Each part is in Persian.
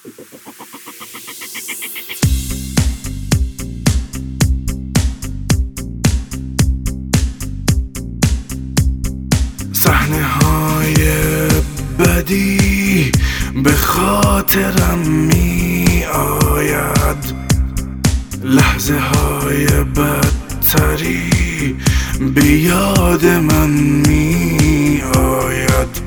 صحنه های بدی به خاطرم می آید، لحظه های بدتری به یاد من می آید.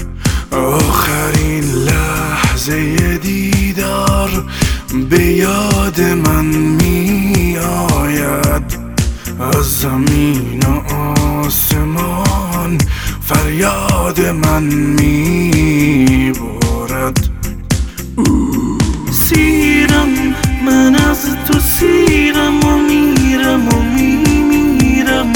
آخرین لحظه دیدار به یاد من می آید. از زمین و آسمان فریاد من می برد. سیرم من از تو، سیرم و میرم و میمیرم.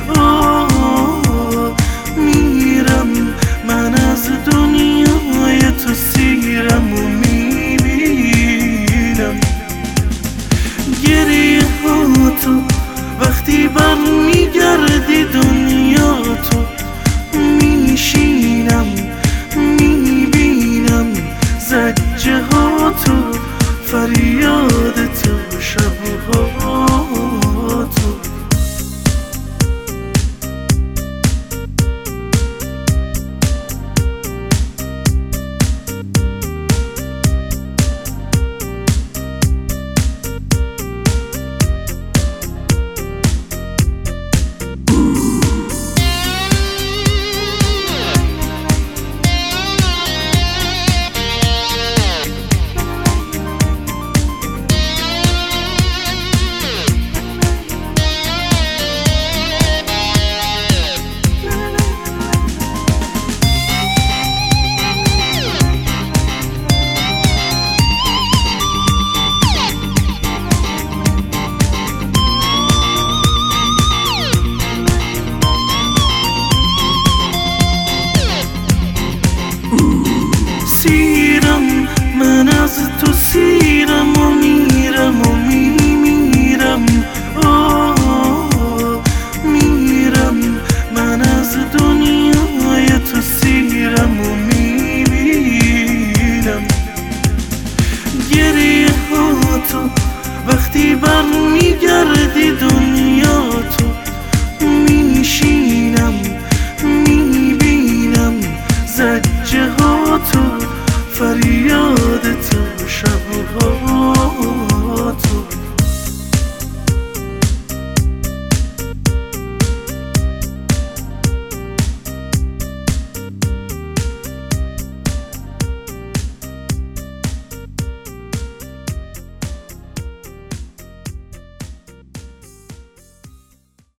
میرم من از دنیای تو، سیرم و میبینم. گریه ها تو وقتی بر میگردی دنیا تو، میشینم میبینم زجه ها تو، فریاد تو، شبها تو. سیرم من از تو، سیرم و میرم و میمیرم. میرم من از دنیای تو، سیرم و میبینم. گریه ها تو وقتی بر میگردی دنیا تو، میشینم میبینم زجه ها تو، فریاد تو، شبها